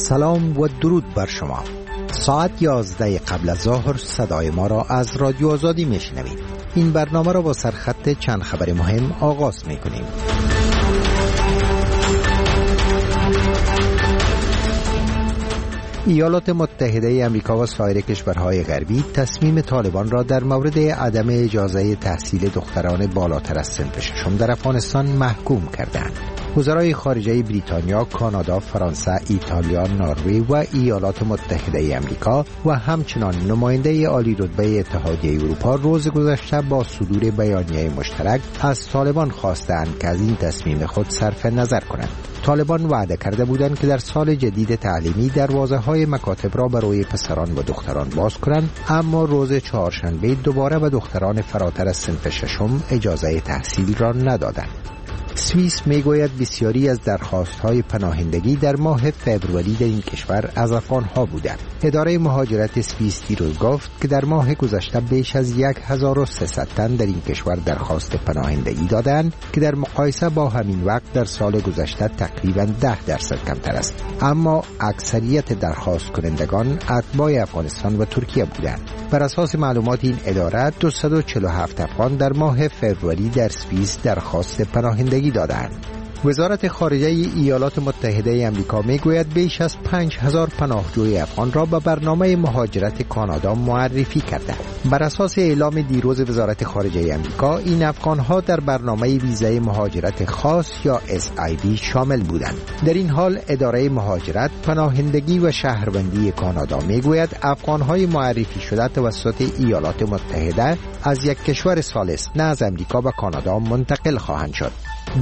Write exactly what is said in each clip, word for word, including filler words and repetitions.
سلام و درود بر شما. ساعت یازده قبل از ظهر صدای ما را از رادیو آزادی میشنوید. این برنامه را با سرخط چند خبر مهم آغاز میکنیم. ایالات متحده آمریکا و سایر کشورهای غربی تصمیم طالبان را در مورد عدم اجازه تحصیل دختران بالاتر از صنف ششم در افغانستان محکوم کردند. وزرای خارجه بریتانیا، کانادا، فرانسه، ایتالیا، نروژ و ایالات متحده آمریکا و همچنان نماینده عالی رتبه اتحادیه اروپا روز گذشته با صدور بیانیه مشترک از طالبان خواستند که از این تصمیم خود صرف نظر کنند. طالبان وعده کرده بودند که در سال جدید تعلیمی دروازه‌های مکاتب را برای پسران و دختران باز کنند، اما روز چهارشنبه دوباره به دختران فراتر از صنف ششم اجازه تحصیل را ندادند. سوئیس میگوید بسیاری از درخواست‌های پناهندگی در ماه فوریه در این کشور از افغان‌ها بودند. اداره مهاجرت سوئیس دیروز گفت که در ماه گذشته بیش از هزار و سیصد تن در این کشور درخواست پناهندگی دادند که در مقایسه با همین وقت در سال گذشته تقریباً ده درصد کمتر است. اما اکثریت درخواست کنندگان اتباع افغانستان و ترکیه بودند. بر اساس معلومات این اداره دویست و چهل و هفت افغان در ماه فوریه در سوئیس درخواست پناهندگی دادند. وزارت خارجه ایالات متحده آمریکا میگوید بیش از پنج هزار پناهجوی افغان را به برنامه مهاجرت کانادا معرفی کرده. بر اساس اعلام دیروز وزارت خارجه آمریکا، این افغان‌ها در برنامه ویزای مهاجرت خاص یا اس آی وی شامل بودند. در این حال اداره مهاجرت، پناهندگی و شهروندی کانادا میگوید افغان‌های معرفی شده توسط ایالات متحده از یک کشور ثالث نه از آمریکا به کانادا منتقل خواهند شد.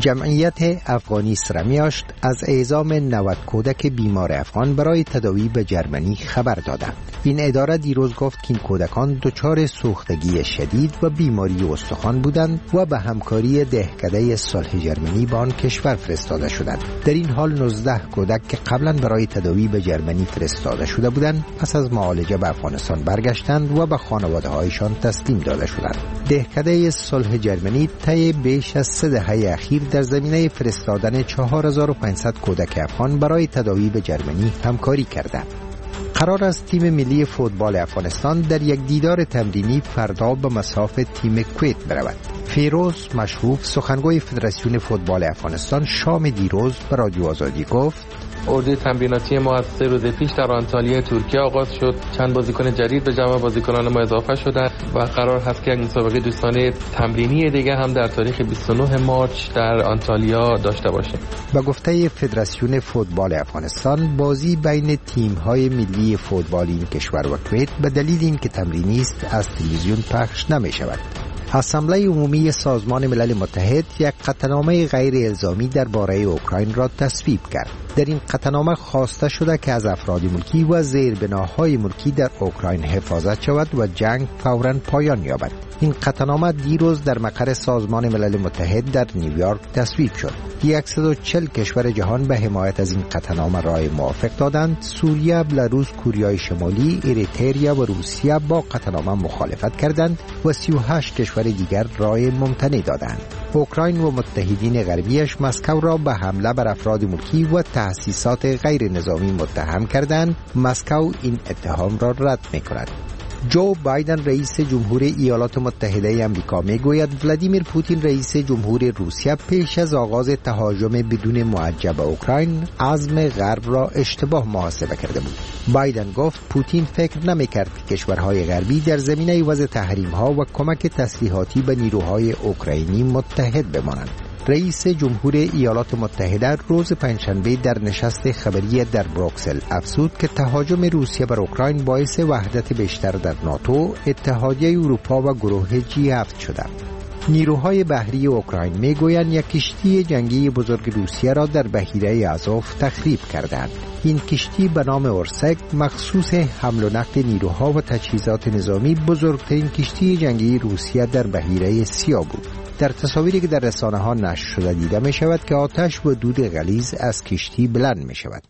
جمعیت افغانی سرمیاشت از اعزام نود کودک بیمار افغان برای تداوی به جرمنی خبر دادند. این اداره دیروز گفت که این کودکان دچار سوختگی شدید و بیماری استخوان بودند و به همکاری دهکده صلح جرمنی به آن کشور فرستاده شدند. در این حال نوزده کودک که قبلا برای تداوی به جرمنی فرستاده شده بودند پس از معالجه به افغانستان برگشتند و به خانواده‌هایشان تسلیم داده شدند. دهکده صلح جرمنی طی بیش از سه دهه اخیر در زمینه فرستادن چهار هزار و پانصد کودک افغان برای تداوی به جرمنی همکاری کرده. قرار است تیم ملی فوتبال افغانستان در یک دیدار تمرینی فردا به مصاف تیم کویت برود. فیروز مشروف، سخنگوی فدراسیون فوتبال افغانستان، شام دیروز به رادیو آزادی گفت: اردوی تمریناتی ما از سه روز پیش در آنتالیا ترکیه آغاز شد. چند بازیکن جدید به جمع بازیکنان ما اضافه شدند و قرار هست که یک مسابقه دوستانه تمرینی دیگه هم در تاریخ بیست و نه مارس در آنتالیا داشته باشیم. با گفته فدراسیون فوتبال افغانستان، بازی بین تیم‌های ملی فوتبال این کشور و کویت به دلیل اینکه تمرینی است از تلویزیون پخش نمی‌شود. اسامبله عمومی سازمان ملل متحد یک قطعنامه غیر الزامی درباره اوکراین را تصویب کرد. در این قطعنامه خواسته شده که از افراد ملکی و زیربناهای ملکی در اوکراین حفاظت شود و جنگ فوراً پایان یابد. این قطعنامه دیروز در مقر سازمان ملل متحد در نیویورک تصویب شد. صد و چهل کشور جهان به حمایت از این قطعنامه رای موافق دادند. سوریه، بلاروس، کوریای شمالی، اریتریا و روسیه با قطعنامه مخالفت کردند و سی و هشت کشور دیگر رای ممتنع دادند. اوکراین و متحدین غربیش مسکو را به حمله بر افراد ملکی و تأسیسات غیر نظامی متهم کردند. مسکو این اتهام را رد می‌کند. جو بایدن رئیس جمهور ایالات متحده آمریکا میگوید ولادیمیر پوتین رئیس جمهور روسیه پیش از آغاز تهاجم بدون موجه به اوکراین عزم غرب را اشتباه محاسبه کرده بود. بایدن گفت پوتین فکر نمی‌کرد که کشورهای غربی در زمینه وضع تحریم‌ها و کمک تسلیحاتی به نیروهای اوکراینی متحد بمانند. رئیس جمهور ایالات متحده روز پنجشنبه در نشست خبری در بروکسل افزود که تهاجم روسیه بر اوکراین باعث وحدت بیشتر در ناتو، اتحادیه اروپا و گروه جی هفت شده. نیروهای بحری اوکراین میگویند یک کشتی جنگی بزرگ روسیه را در بحیره آزوف تخریب کردند. این کشتی به نام اورسک مخصوص حمل و نقل نیروها و تجهیزات نظامی بزرگترین کشتی جنگی روسیه در بحیره سیاه بود. در تصاویری که در رسانه ها نشر شده دیده می شود که آتش و دود غلیظ از کشتی بلند می شود.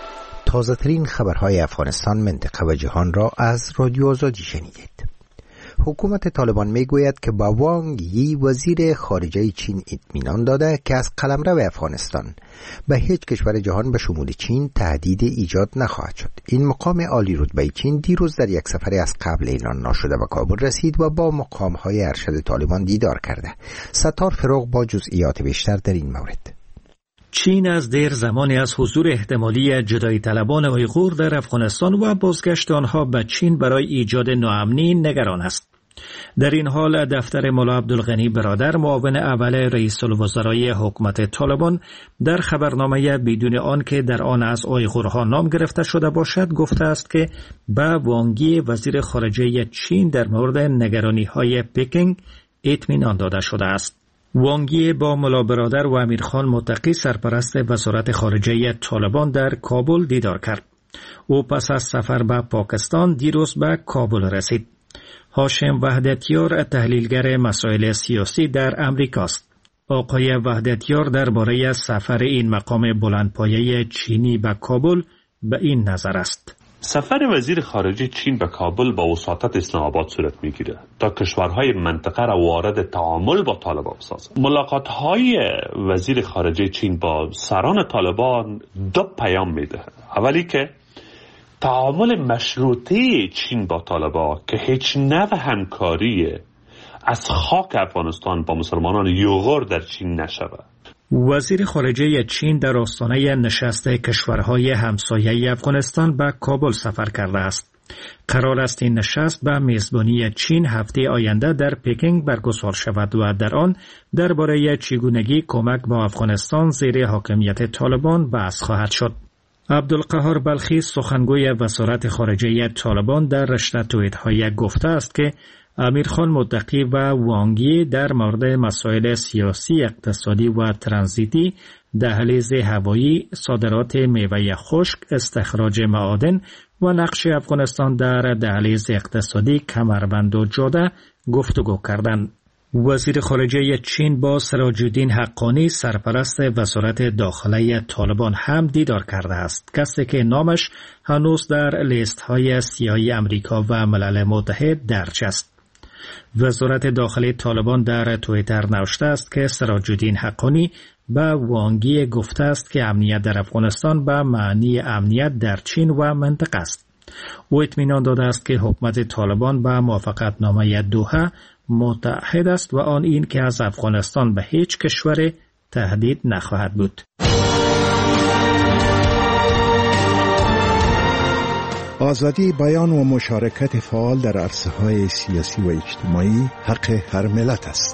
تازه ترین خبرهای افغانستان، منطقه و جهان را از رادیو آزادی شنیدید. حکومت طالبان میگوید که با وانگ یی وزیر خارجه چین اطمینان داده که از قلمرو افغانستان به هیچ کشور جهان به شمول چین تهدید ایجاد نخواهد شد. این مقام عالی رتبه چین دیروز در یک سفر از قبل اعلان نشده به کابل رسید و با مقام‌های ارشد طالبان دیدار کرده. ستار فروغ با جزئیات بیشتر در این مورد. چین از دیر زمانی از حضور احتمالی جدایی طلبان اویغور در افغانستان و بازگشت آنها به چین برای ایجاد ناامنی نگران است. در این حال دفتر ملا عبدالغنی برادر معاون اول رئیس الوزرای حکومت طالبان در خبرنامه بدون آن که در آن از اویغورها نام گرفته شده باشد گفته است که به وانگی وزیر خارجه چین در مورد نگرانی‌های پکینگ اطمینان داده شده است. وانگی با ملا برادر و امیرخان متقی سرپرست وزارت خارجه طالبان در کابل دیدار کرد. او پس از سفر به پاکستان دیروز به کابل رسید. هاشم وحدتیار تحلیلگر مسائل سیاسی در امریکاست. آقای وحدتیار درباره سفر این مقام بلندپایه چینی به کابل به این نظر است: سفر وزیر خارجه چین به کابل با وساطت اسلام آباد صورت میگیره تا کشورهای منطقه را وارد تعامل با طالبان سازد. ملاقات‌های وزیر خارجه چین با سران طالبان دو پیام میده. اولی که تعامل مشروطه چین با طالبان که هیچ نوع همکاری از خاک افغانستان با مسلمانان اویغور در چین نشود. وزیر خارجه چین در آستانه نشست کشورهای همسایه افغانستان به کابل سفر کرده است. قرار است این نشست به میزبانی چین هفته آینده در پکینگ برگزار شود و در آن درباره چگونگی کمک با افغانستان زیر حاکمیت طالبان بحث خواهد شد. عبدالقهار بلخی سخنگوی وزارت خارجه طالبان در رشته توییت‌های گفته است که امیرخان متقی و وانگی در مورد مسائل سیاسی، اقتصادی و ترانزیتی، دهلیز هوایی، صادرات میوه خشک، استخراج معادن و نقش افغانستان در دهلیز اقتصادی کمربند و جاده گفتگو کردند. وزیر خارجه چین با سراج الدین حقانی سرپرست وزارت داخله طالبان هم دیدار کرده است، کسی که نامش هنوز در لیست های سیاهی امریکا و ملل متحد درج است. وزارت داخلی طالبان در توییتر نوشته است که سراج الدین حقانی به وانگی گفته است که امنیت در افغانستان به معنی امنیت در چین و منطقه است. او اطمینان داده است که حکومت طالبان به موافقتنامه دوحه متعهد است و آن این که از افغانستان به هیچ کشور تهدید نخواهد بود. آزادی بیان و مشارکت فعال در عرصه‌های سیاسی و اجتماعی حق هر ملت است.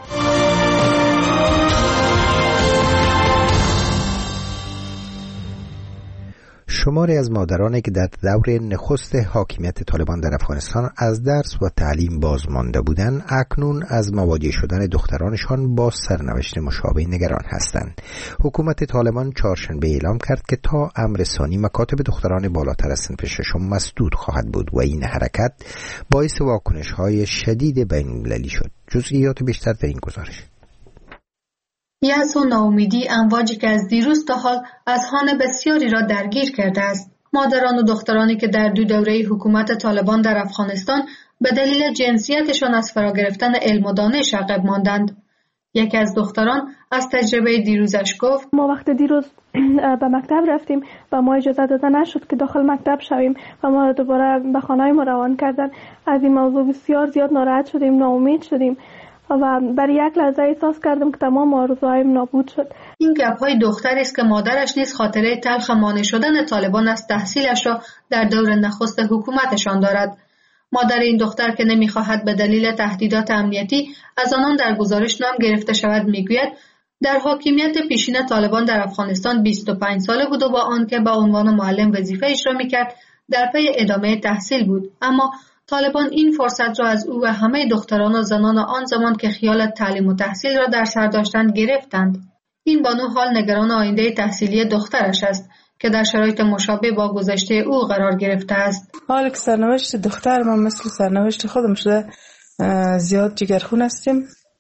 شماری از مادرانی که در دور نخست حاکمیت طالبان در افغانستان از درس و تعلیم باز مانده بودند، اکنون از مواجه شدن دخترانشان با سرنوشت مشابه نگران هستند. حکومت طالبان چهارشنبه اعلام کرد که تا امر ثانی مکاتب دختران بالاتر از صنف ششم مسدود خواهد بود و این حرکت باعث واکنش‌های شدید بین‌المللی شد. جزئیات بیشتر در این گزارش. یأس و ناامیدی امواجی که از دیروز تا حال اذهان بسیاری را درگیر کرده است. مادران و دخترانی که در دو دوره حکومت طالبان در افغانستان به دلیل جنسیتشان از فرا گرفتن علم و دانش عقب ماندند. یکی از دختران از تجربه دیروزش گفت: ما وقت دیروز به مکتب رفتیم و ما اجازه داده نشد که داخل مکتب شویم و ما دوباره به خانه ما روان کردن. از این موضوع بسیار زیاد ناراحت شدیم، ناامید شدیم و برای یک لحظه احساس کردم که تمام آرزوهایم نابود شد. این گپ‌های دختری است که مادرش نیز خاطره تلخ مانع شدن طالبان از تحصیلش را در دور نخست حکومتشان دارد. مادر این دختر که نمی‌خواهد به دلیل تهدیدات امنیتی از آنان در گزارش نام گرفته شود میگوید در حاکمیت پیشین طالبان در افغانستان بیست و پنج ساله بود و با آنکه به عنوان معلم وظیفه اجرا می‌کرد در پی ادامه تحصیل بود، اما طالبان این فرصت را از او و همه دختران و زنان آن زمان که خیال تعلیم و تحصیل را در سر داشتند گرفتند. این بانو حال نگران آینده تحصیلی دخترش است که در شرایط مشابه با گذشته او قرار گرفته است. حال که سرنوشت دختر ما مثل سرنوشت خودم شده، زیاد جگرخون هستیم.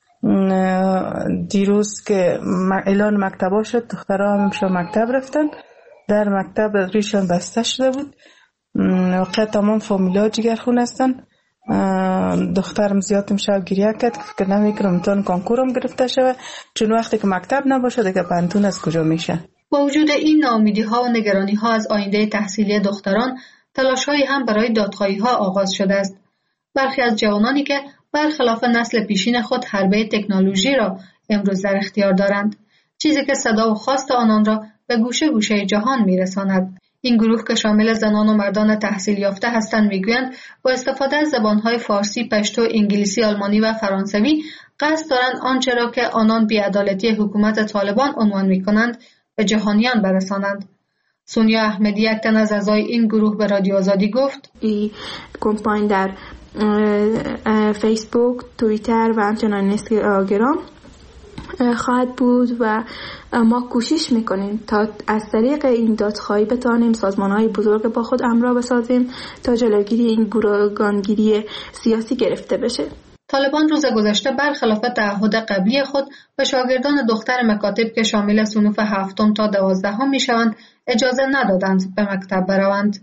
دیروز که اعلان مکتبا شد دخترها هم شو مکتب رفتن، در مکتب ریشان بسته شده بود. واقعا تمام فامیلا جگرخون هستن. دخترم زیاد امشب گریه کرد که نمیکنم امتحان کنکورم گرفته شوه، چون وقتی که مکتب نباشه دیگه پانتون از کجا میشه. با وجود این ناامیدی ها و نگرانی ها از آینده تحصیلی دختران، تلاش هایی هم برای دادخواهی ها آغاز شده است. برخی از جوانانی که برخلاف نسل پیشین خود حربه تکنولوژی را امروز در اختیار دارند، چیزی که صدا و خواست آنان را به گوشه گوشه جهان میرساند. این گروه که شامل زنان و مردان تحصیل یافته هستند میگویند با استفاده از زبانهای فارسی، پشتو، انگلیسی، آلمانی و فرانسوی قصد دارند آنچه را که آنان بی‌عدالتی حکومت طالبان عنوان میکنند به جهانیان برسانند. سونیا احمدی، یک تن از اعضای این گروه، به رادیو آزادی گفت: این کمپاین در فیسبوک، توییتر و همچنین اینستاگرام خواهد بود و ما کوشش میکنیم تا از طریق این دادخواهی بتانیم سازمانهای بزرگ با خود همراه بسازیم تا جلوگیری این گروگانگیری سیاسی گرفته بشه. طالبان روز گذشته برخلاف تعهد قبلی خود به شاگردان دختر مکاتب که شامل صنوف هفتم تا دوازدهم میشوند اجازه ندادند به مکتب بروند.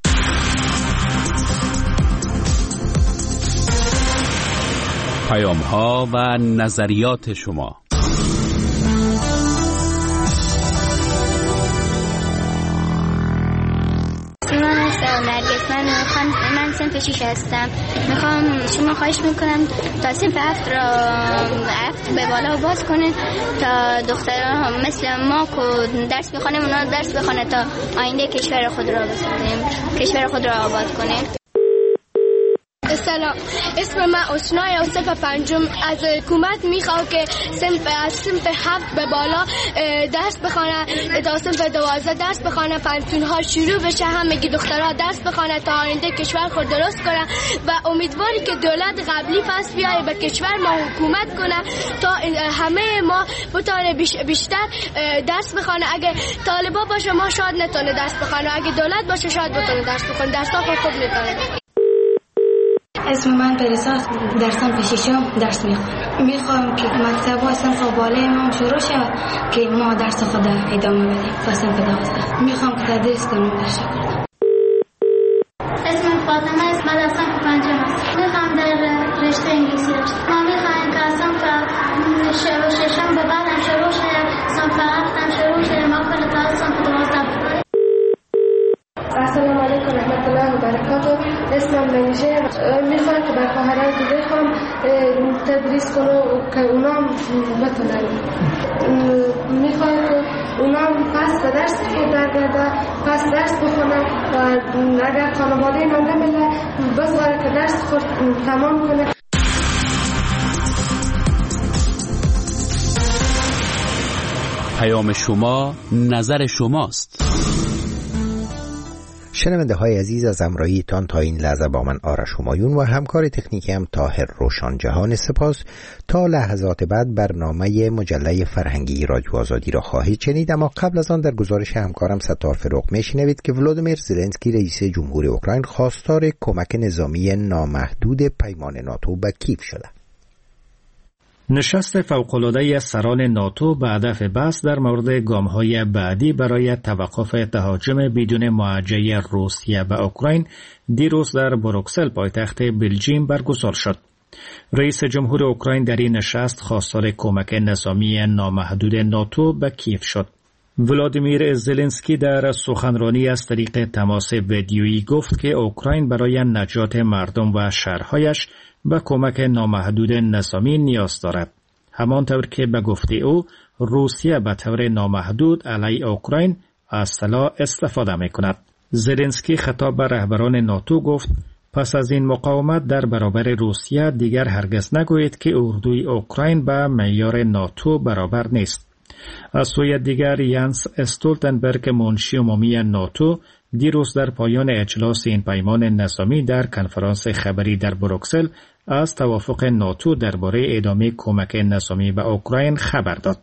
پیام‌ها و نظریات شما. من میخوام من صنف شیش هستم. میخوام شما خواهش میکنم تا صنف هفت را هفت به بالا باز کنید تا دخترها مثل ما که درس میخوانیم اونا درس بخونه تا آینده کشور خود را بسازیم، کشور خود را آباد کنیم. سلام، اسم من اسنای و صنف پنجم. از حکومت میخوام که صنف از صنف هفت به بالا درس بخونه تا صنف دوازده درس بخونه، پنتون ها شروع بشه، همگی دخترها درس بخونه تا آینده کشور خود درست کنه و امیدواری که دولت قبلی پس بیاره به کشور ما حکومت کنه تا همه ما بتونه بیشتر درس بخونه. اگه طالبا باشه ما شاید نتونه درس بخونه، اگه دولت باشه شاید بتونه درس بخونه، درس ها خوب میکنه. اسم من پریساست، در صنف ششم درس میخوام. میخوام که مکتب و صنف بالای ما شروع شد که ما درس خود ادامه بدیم و صنف دوازده. میخوام که تدریس کنم. تشکر. اسم فاطمه است، من در صنف پنجم است. میخوام در رشته انگلیسی رشته. ما میخوایم که صنف ششم به بعد هم شروع شد، صنف هفت هم شروع شد، ما کل تا صنف دوازده. السلام علیکم رحمت الله و برکاته. اسمم منیژه. میخوام که بر خواهرای دیگه هم تدریس کنم که اونا بتونن. میخوام که اونا پس به درس خود برگرده، پس درس بخونن و اگر خانواده من نمیله بذاره که درس خود تمام کنه. پیام شما نظر شماست. شنونده های عزیز، از همراهیتان تا این لحظه با من آرش همایون و همکار تکنیکی هم طاهر روشن جهان سپاس. تا لحظات بعد برنامه مجله فرهنگی رادیو آزادی را خواهید شنید، اما قبل از آن در گزارش همکارم ستار فروغ میشنوید که ولادیمیر زلنسکی رئیس جمهور اوکراین خواستار کمک نظامی نامحدود پیمان ناتو به کیف شده. نشست فوق‌العاده سران ناتو به هدف بحث در مورد گام‌های بعدی برای توقف تهاجم بدون معاجزه روسیه به اوکراین دیروز در بروکسل پایتخت بلژیم برگزار شد. رئیس جمهور اوکراین در این نشست خواستار کمک نظامی نامحدود ناتو به کیف شد. ولادیمیر زلنسکی در سخنرانی از طریق تماس ویدیویی گفت که اوکراین برای نجات مردم و شهرهایش به کمک نامحدود نظامی نیاز دارد. همانطور که به گفته او روسیه به طور نامحدود علیه اوکراین از سلاح استفاده می کند. زلنسکی خطاب به رهبران ناتو گفت پس از این مقاومت در برابر روسیه دیگر هرگز نگویید که اردوی اوکراین به معیار ناتو برابر نیست. از سوی دیگر یانس استولتنبرگ منشی عمومی ناتو دیروز در پایان اجلاس این پیمان نظامی در کنفرانس خبری در بروکسل از توافق ناتو درباره ادامه کمک نظامی به اوکراین خبر داد.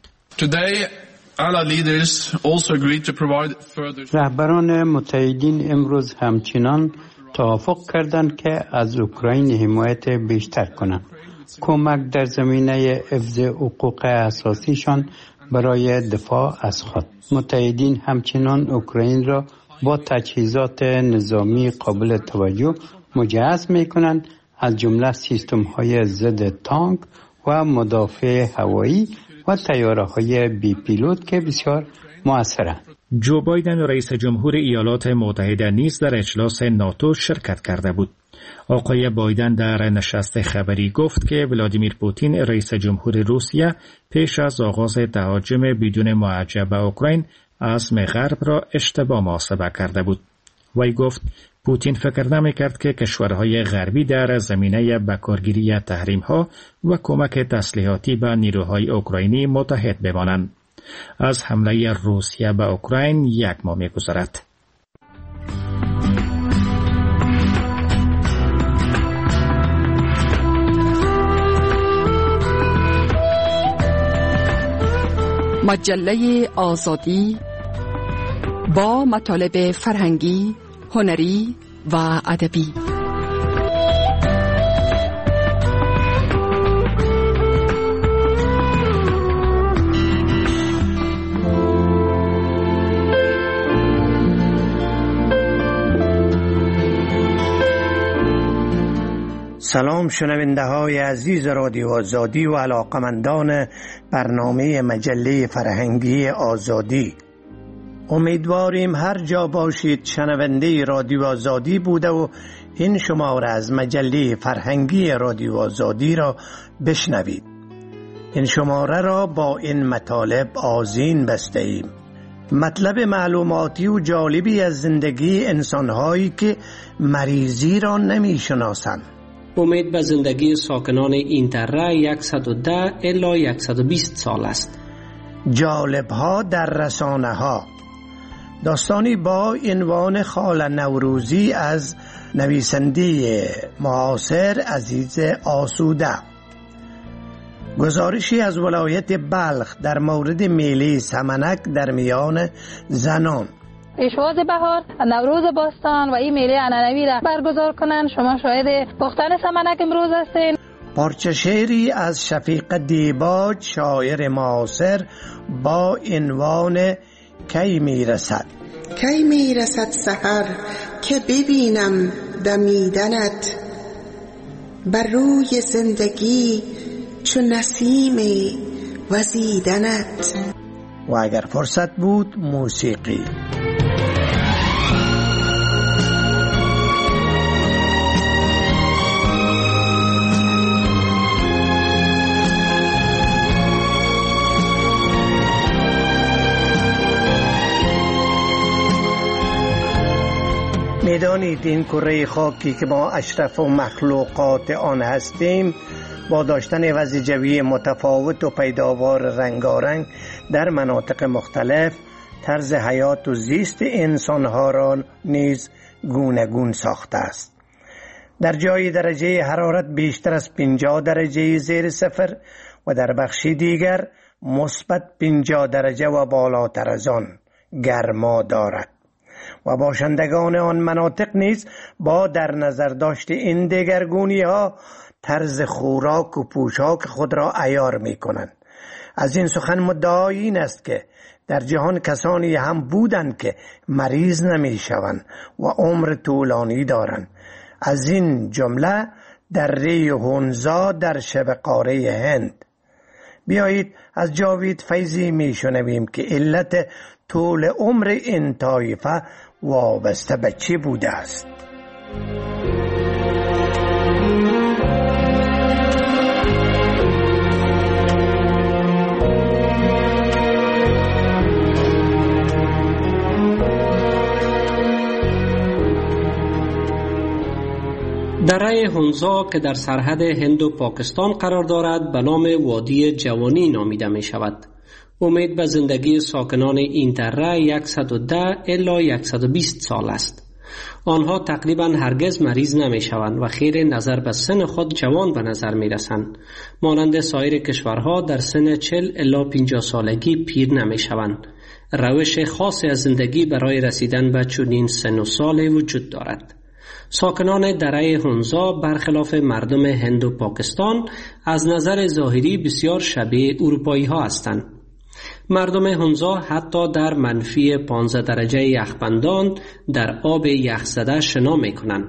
رهبران متحدین امروز همچنان توافق کردند که از اوکراین حمایت بیشتر کنند. کمک در زمینه حفظ حقوق اساسیشان برای دفاع از خود. متحدین همچنان اوکراین را با تجهیزات نظامی قابل توجه مجهز می کنند، از جمله سیستم های ضد تانک و مدافع هوایی و طیاره های بی پیلوت که بسیار مؤثرند. جو بایدن رئیس جمهور ایالات متحده نیز در اجلاس ناتو شرکت کرده بود. آقای بایدن در نشست خبری گفت که ولادیمیر پوتین رئیس جمهور روسیه پیش از آغاز تهاجم بدون معجب به اوکراین عزم غرب را اشتباه محاسبه کرده بود. وی گفت پوتین فکر نمی‌کرد که کشورهای غربی در زمینه بکارگیری تحریم‌ها و کمک تسلیحاتی به نیروهای اوکراینی متحد بمانند. از حمله روسیه به اوکراین یک ماه می‌گذرد. مجله آزادی با مطالب فرهنگی، هنری و ادبی. سلام شنونده های عزیز رادیو آزادی و علاقمندان برنامه مجله فرهنگی آزادی. امیدواریم هر جا باشید شنونده رادیو آزادی بوده و این شماره از مجله فرهنگی رادیو آزادی را بشنوید. این شماره را با این مطالب آذین بسته ایم. مطلب معلوماتی و جالبی از زندگی انسانهایی که مریضی را نمی شناسند. امید به زندگی ساکنان این تره صد و ده الی صد و بیست سال است. جالب‌ها در رسانه‌ها. داستانی با عنوان خاله نوروزی از نویسنده معاصر عزیز آسوده. گزارشی از ولایت بلخ در مورد میله سمنک در میان زنان. پیشواز بهار، نوروز باستان و این میله عنعنوی را برگزار کنند. شما شاهد پختن سمنک امروز هستین. پارچه شعری از شفیق دیباج شاعر معاصر با عنوان کی میرسد. کی میرسد سحر که ببینم دمیدنت، بر روی زندگی چو نسیم وزیدنت. و اگر فرصت بود موسیقی. میدانید این کره خاکی که ما اشرف و مخلوقات آن هستیم با داشتن وضع جوی متفاوت و پیداوار رنگارنگ در مناطق مختلف طرز حیات و زیست انسانها را نیز گوناگون ساخته است. در جای درجه حرارت بیشتر از پنجاه درجه زیر صفر و در بخشی دیگر مثبت پنجاه درجه و بالاتر از آن گرما دارد و باشندگان آن مناطق نیز با در نظر داشت این دگرگونی ها طرز خوراک و پوشاک خود را عیار می کنند. از این سخن مدعای این است که در جهان کسانی هم بودند که مریض نمی شوند و عمر طولانی دارند. از این جمله دره هونزا در شبه قاره هند. بیایید از جاوید فیضی می شنویم که علت طول عمر این طایفه وابسته به چی بوده است. دره هونزا که در سرحد هند و پاکستان قرار دارد به نام وادی جوانی نامیده می شود. امید به زندگی ساکنان این دره صد و ده الی صد و بیست سال است. آنها تقریبا هرگز مریض نمی شوند و خیر نظر به سن خود جوان به نظر می رسند. مانند سایر کشورها در سن چهل الی پنجاه سالگی پیر نمی شوند. روش خاصی از زندگی برای رسیدن به چنین سن و سال وجود دارد. ساکنان دره هونزا برخلاف مردم هند و پاکستان از نظر ظاهری بسیار شبیه اروپایی ها هستند. مردم هونزا حتی در منفی پانزده درجه یخبندان در آب یخزده شنا می کنند.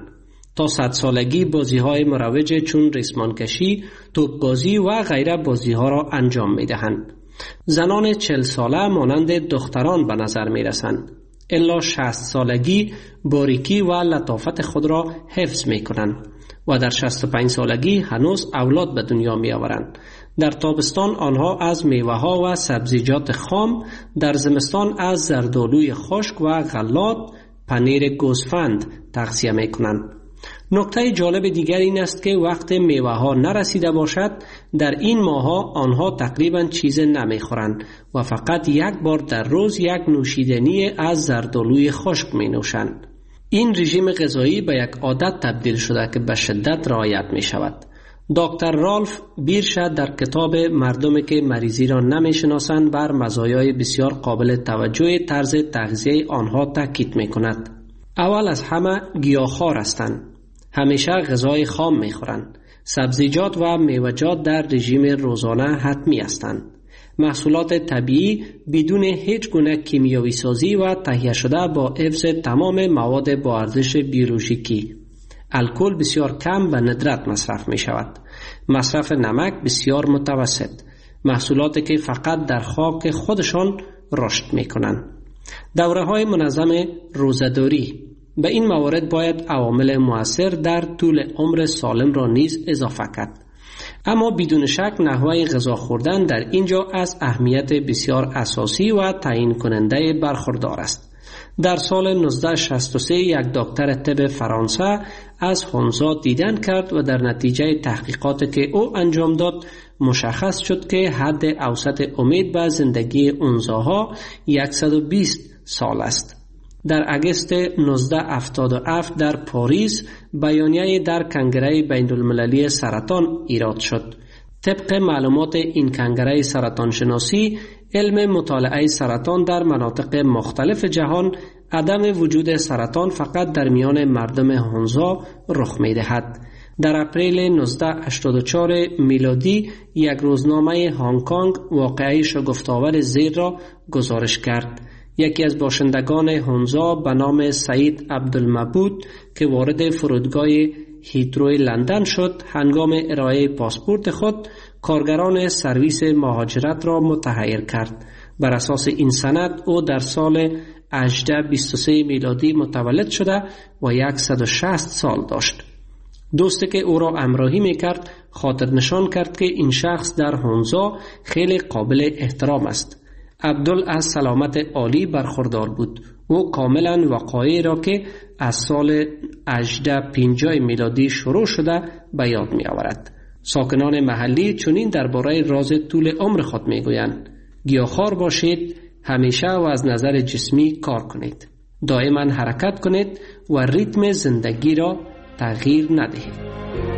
تا صد سالگی بازی های مروج چون ریسمان کشی، توپ بازی و غیره بازی ها را انجام می دهند. زنان چل ساله مانند دختران به نظر می رسند. الا شصت سالگی باریکی و لطافت خود را حفظ می کنند و در شصت و پنج سالگی هنوز اولاد به دنیا می آورند. در تابستان آنها از میوه ها و سبزیجات خام، در زمستان از زردآلوی خشک و غلات، پنیر گوسفند تغذیه می کنند. نکته جالب دیگر این است که وقت میوه ها نرسیده باشد، در این ماه ها آنها تقریبا چیز نمی خورند و فقط یک بار در روز یک نوشیدنی از زردآلوی خشک می نوشند. این رژیم غذایی به یک عادت تبدیل شده که به شدت رعایت می شود. دکتر رالف بیرشد در کتاب مردمی که مریضی را نمی شناسند بر مزایای بسیار قابل توجه طرز تغذیه آنها تاکید می کند. اول از همه گیاهخوار هستند. همیشه غذای خام می خورند. سبزیجات و میوه‌جات در رژیم روزانه حتمی هستند. محصولات طبیعی بدون هیچ گونه کیمیاوی سازی و تهیه شده با حفظ تمام مواد با ارزش بیولوژیکی. الکل بسیار کم و ندرت مصرف می شود. مصرف نمک بسیار متوسط. محصولاتی که فقط در خاک خودشان رشد می کنند. دوره های منظم روزه‌داری. به این موارد باید عوامل مؤثر در طول عمر سالم را نیز اضافه کرد. اما بدون شک نحوه غذا خوردن در اینجا از اهمیت بسیار اساسی و تعیین کننده برخوردار است. در سال نوزده شصت و سه یک دکتر طب فرانسه از هونزا دیدن کرد و در نتیجه تحقیقاتی که او انجام داد مشخص شد که حد اوسط امید به زندگی اونزاها صد و بیست سال است. در اگست نوزده هفتاد و هفت در پاریس بیانیه در کنگره بین المللی سرطان ایراد شد. طبق معلومات این کنگره سرطان شناسی، علم مطالعه سرطان در مناطق مختلف جهان عدم وجود سرطان فقط در میان مردم هونزا رخ می دهد. در اپریل نوزده هشتاد و چهار میلادی یک روزنامه هنگ کنگ واقعه شگفت‌آور زیر را گزارش کرد. یکی از باشندگان هونزا به نام سعید عبدالمعبود که وارد فرودگاه هیتروی لندن شد، هنگام ارائه پاسپورت خود کارگران سرویس مهاجرت را متحیر کرد. بر اساس این سند او در سال هجده بیست و سه میلادی متولد شده و صد و شصت سال داشت. دوستی که او را همراهی میکرد خاطر نشان کرد که این شخص در هونزا خیلی قابل احترام است. عبدال از سلامت عالی برخوردار بود. او کاملا وقایعی را که از سال هجده پنجاه میلادی شروع شده به یاد می آورد. ساکنان محلی چنین درباره راز طول عمر خود می گویند: گیاهخوار باشید، همیشه و از نظر جسمی کار کنید، دائما حرکت کنید و ریتم زندگی را تغییر ندهید.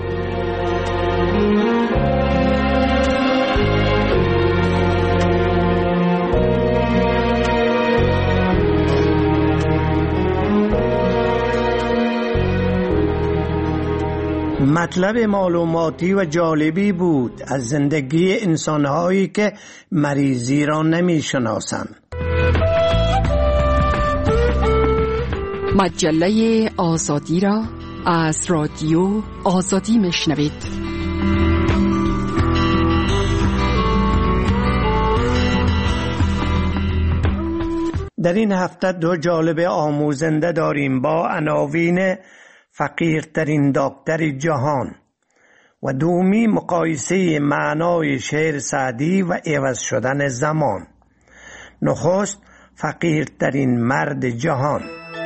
مطلب معلوماتی و جالبی بود از زندگی انسانهایی که مریضی را نمی شناسند. مجله آزادی را از رادیو آزادی میشنوید. در این هفته دو جالب آموزنده داریم با عناوین فقیرترین دکتر جهان و دومی مقایسه معنای شعر سعدی و عوض شدن زمان. نخست فقیرترین مرد جهان.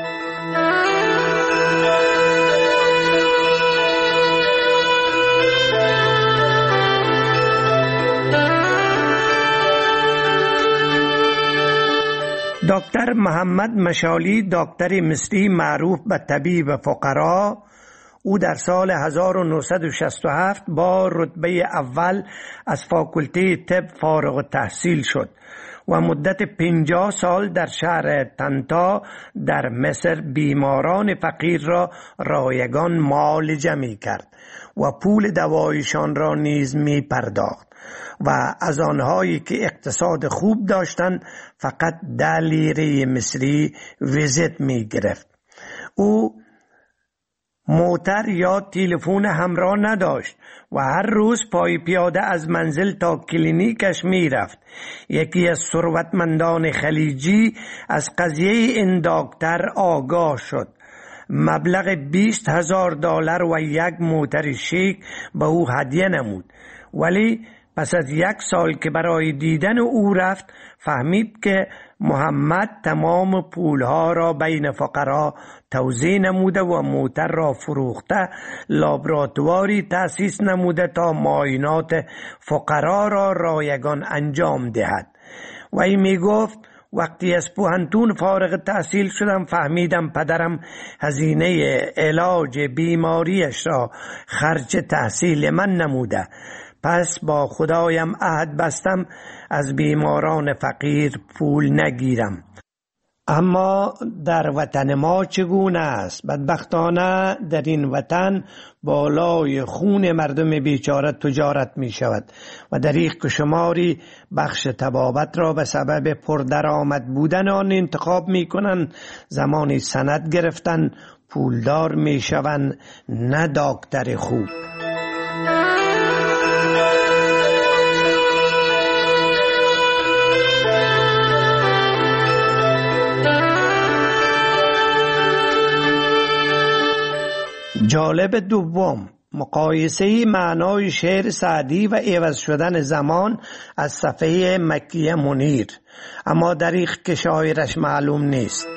دکتر محمد مشالی، دکتر مصری معروف به طبیب فقرا، او در سال هزار و نهصد و شصت و هفت با رتبه اول از فاکولته طب فارغ التحصیل شد و مدت پنجاه سال در شهر طنطا در مصر بیماران فقیر را رایگان معالجه می کرد و پول دوایشان را نیز می پرداخت و از آنهایی که اقتصاد خوب داشتند فقط ده لیره مصری ویزیت می گرفت. او موتر یا تلفن همراه نداشت و هر روز پای پیاده از منزل تا کلینیکش می رفت. یکی از ثروتمندان خلیجی از قضیه این دکتر آگاه شد. مبلغ بیست هزار دلار و یک موتر شیک به او هدیه نمود، ولی پس از یک سال که برای دیدن او رفت فهمید که محمد تمام پولها را بین فقرا توزیع نموده و موتر را فروخته لابراتواری تأسیس نموده تا معاینات فقرا را رایگان انجام دهد. و این می گفت وقتی از پوهنتون فارغ تحصیل شدم فهمیدم پدرم هزینه علاج بیماریش را خرج تحصیل من نموده، پس با خدایم عهد بستم از بیماران فقیر پول نگیرم. اما در وطن ما چگونه است؟ بدبختانه در این وطن بالای خون مردم بیچاره تجارت می شود و دریغ کشماری بخش تبابت را به سبب پردرآمد بودن آن انتخاب می کنند. زمانی سند گرفتن پولدار می شوند، نه دکتر خوب. جالب دوم، مقایسه معنای شعر سعدی و عوض شدن زمان از صفحه مکی منیر، اما دریغ که شاعرش معلوم نیست.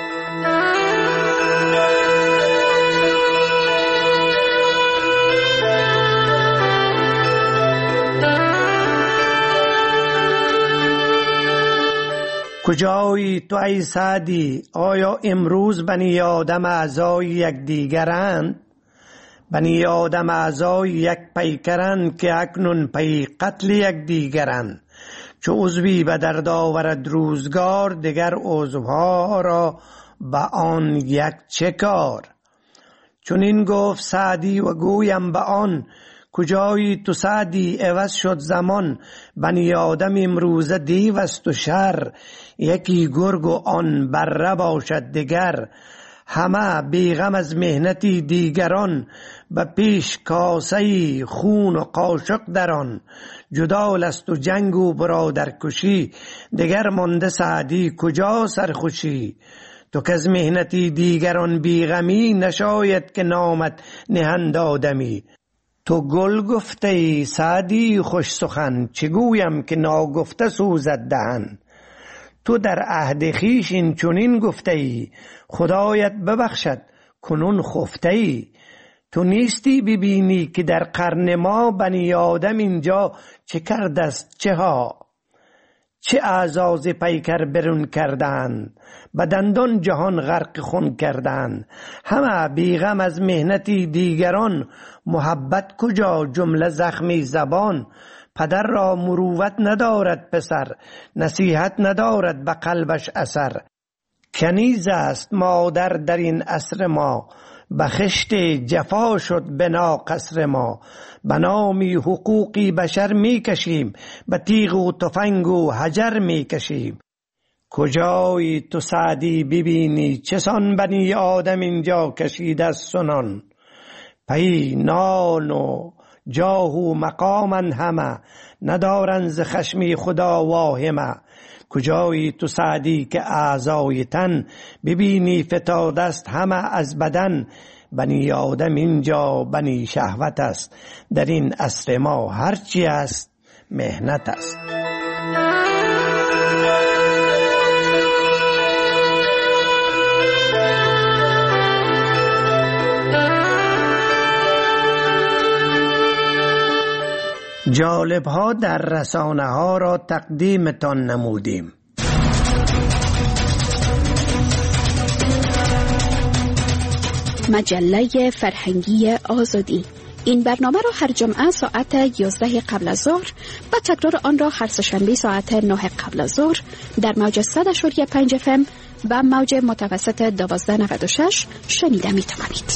کجایی تو ای سعدی؟ آیا امروز بنی آدم اعضای یک دیگرند؟ بنی آدم اعضای یک پیکرند که اکنون پی قتل یک دیگرند. چو عضوی به درد آورد روزگار، دیگر عضوها را به آن یک چه کار؟ چون این گفت سعدی و گویم به آن، کجایی تو سعدی عوض شد زمان. بنی آدم امروز دیو است و شر، یکی گرگ و آن بره باشد دیگر. همه بیغم از مهنتی دیگران، به پیش کاسه خون و قاشق دران. جدال است و جنگ و برادر کشی، دیگر مانده سعدی کجا سرخوشی. تو که از مهنتی دیگران بیغمی، نشاید که نامت نهند آدمی. تو گل گفته ای سعدی خوش سخن، چگویم که ناگفته سوزد دهن. تو در عهد خویش این چنین گفته ای، خدایت ببخشد کنون خفته ای. تو نیستی ببینی که در قرن ما بنی آدم اینجا چه کرده است چه ها. چه اعزاز پیکر برون کردند، به دندان جهان غرق خون کردند. همه بیغم از مهنتی دیگران، محبت کجا جمله زخمی زبان. پدر را مروت ندارد پسر، نصیحت ندارد به قلبش اثر. کنیز است مادر در این عصر ما، به خشت جفا شد بنا قصر ما. به نامی حقوقی بشر می کشیم، به تیغ و تفنگ و حجر می کشیم. کجایی تو سعدی ببینی، چه سان بنی آدم اینجا کشیده از سنان. پی نان و جاه و مقامن همه، ندارن ز خشمی خدا واهمه. کجایی تو سعدی که اعضای تن، ببینی فتاده است همه از بدن. بنی آدم اینجا بنی شهوت است، در این عصر ما هرچی است مهنت است. جالب ها در رسانه ها را تقدیمتان نمودیم. مجله فرهنگی آزادی. این برنامه را هر جمعه ساعت یازده قبل از ظهر و تکرار آن را هر سه‌شنبه ساعت نه قبل از ظهر در موج صد و پنج اف ام و موج متوسط دوازده نود و شش شنیده می توانید.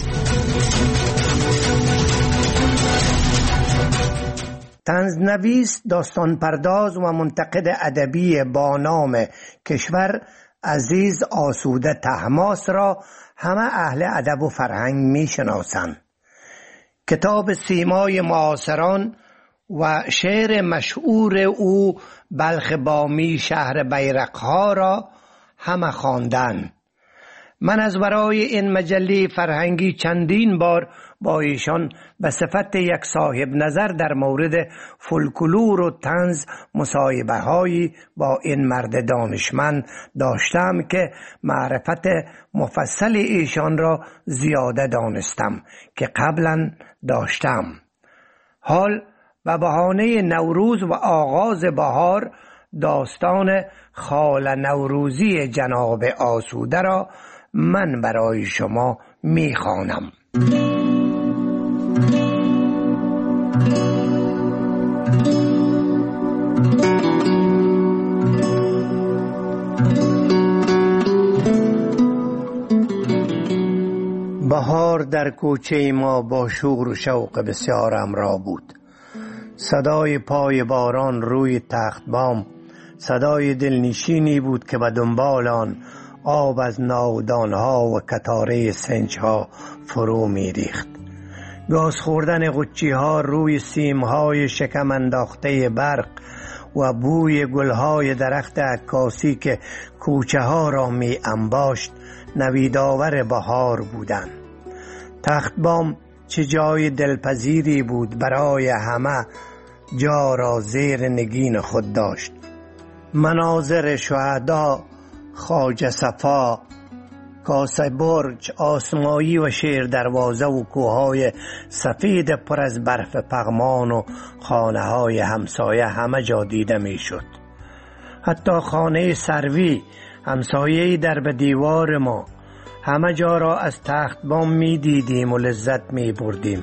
طنزنویس، داستان پرداز و منتقد ادبی با نام کشور عزیز آسوده طهماسب را همه اهل ادب و فرهنگ می شناسند. کتاب سیمای معاصران و شعر مشهور او بلخ بامی شهر بیرقها را همه خواندند. من از برای این مجله فرهنگی چندین بار با ایشان به صفت یک صاحب نظر در مورد فولکلور و طنز مصاحبه هایی با این مرد دانشمند داشتم که معرفت مفصل ایشان را زیاده دانستم که قبلا داشتم. حال به بهانه نوروز و آغاز بهار داستان خال نوروزی جناب آسوده را من برای شما میخوانم. بهار در کوچه ما با شور و شوق بسیار همراه بود. صدای پای باران روی تخت بام صدای دلنشینی بود که به دنبال آن آب از ناودانها و کتاره سنجها فرو می ریخت. گاز خوردن غچی ها روی سیمهای شکم انداخته برق و بوی گلهای درخت عکاسی که کوچه ها را می انباشت نویدآور بهار بودند. تخت بام چه جای دلپذیری بود، برای همه جا را زیر نگین خود داشت. مناظر شهدا، خواجه صفا، کاسه برج، آسمایی و شیر دروازه و کوههای سفید پر از برف پغمان و خانه های همسایه همه جا دیده می شد. حتی خانه سروی همسایه‌ای در به دیوار ما همه جا را از تخت بام می دیدیم و لذت می بردیم.